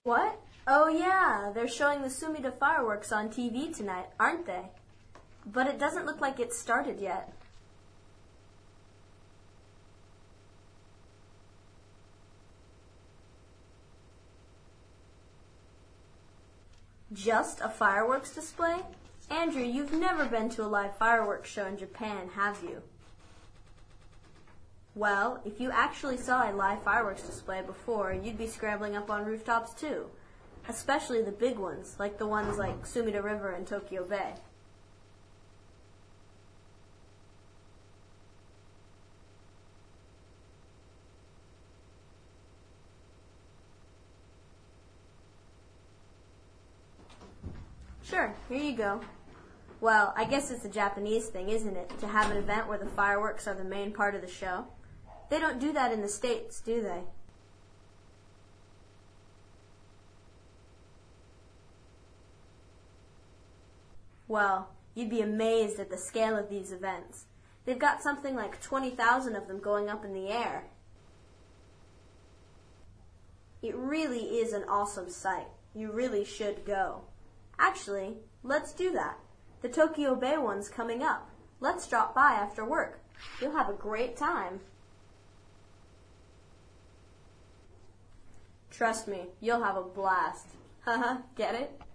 What? Oh yeah, they're showing the Sumida fireworks on TV tonight, aren't they? But it doesn't look like it's started yet. Just a fireworks display? Andrew, you've never been to a live fireworks show in Japan, have you? Well, if you actually saw a live fireworks display before, you'd be scrambling up on rooftops too. Especially the big ones, like the ones like Sumida River and Tokyo Bay. Sure, here you go. Well, I guess it's a Japanese thing, isn't it, to have an event where the fireworks are the main part of the show? They don't do that in the States, do they? Well, you'd be amazed at the scale of these events. They've got something like 20,000 of them going up in the air. It really is an awesome sight. You really should go. Actually, let's do that. The Tokyo Bay one's coming up. Let's drop by after work. You'll have a great time. Trust me, you'll have a blast. Haha, get it?